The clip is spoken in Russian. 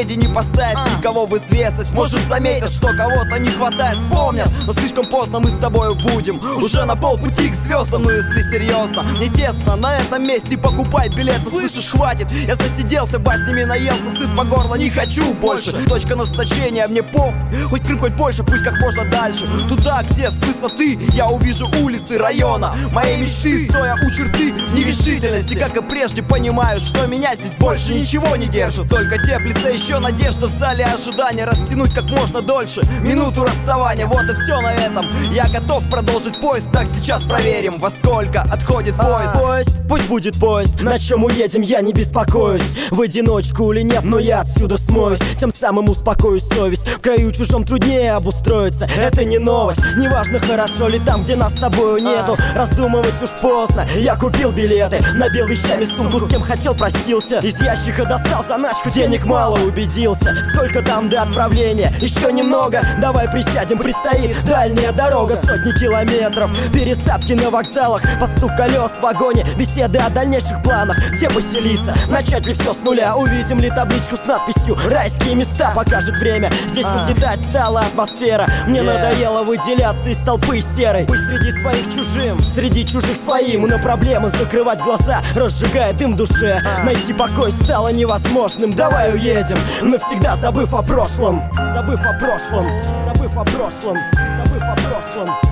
сведений поставь никого в известность. Может заметят, что кого-то не хватает, вспомнят, но слишком поздно мы с тобою будем уже на полпути к звездам. Но если серьезно, мне тесно на этом месте, покупай билет. Слышишь, хватит, я засиделся, башнями наелся, сыт по горло, не хочу больше. Точка назначения, мне похуй, хоть Крым, хоть больше, пусть как можно дальше. Туда, где с высоты я увижу улицы района моей мечты, стоя у черты нерешительности. Как и прежде понимаю, что меня здесь больше ничего не держит, только теплится еще надежда в зале ожидания, растянуть как можно дольше минуту расставания. Вот и все на этом, я готов продолжить поезд. Так, сейчас проверим, во сколько отходит поезд. Поезд, пусть будет поезд, на чем уедем, я не беспокоюсь. В одиночку или нет, но я отсюда смоюсь, тем самым успокоюсь совесть. В краю чужом труднее обустроиться, это не новость. Неважно, хорошо ли там, где нас с тобою нету, раздумывать уж поздно. Я купил билеты, набил вещами сумку, с кем хотел простился, из ящика достал заначку, денег мало, убедился. Сколько там до отправления? Еще немного, давай присядем, предстоит дальняя дорога, сотни километров, пересадки на вокзалах, под стук колес в вагоне, беседы о дальнейших планах, где поселиться, начать ли все с нуля, увидим ли табличку с надписью «Райские места», покажет время. Здесь угнетать стала атмосфера, мне надоело выделяться из толпы серой, быть среди своих чужим, среди чужих своим, на проблемы закрывать глаза, разжигая дым в душе. Найти покой стало невозможным, давай уедем, навсегда забыв о прошлом, забыв о прошлом, забыв о прошлом, забыв о прошлом.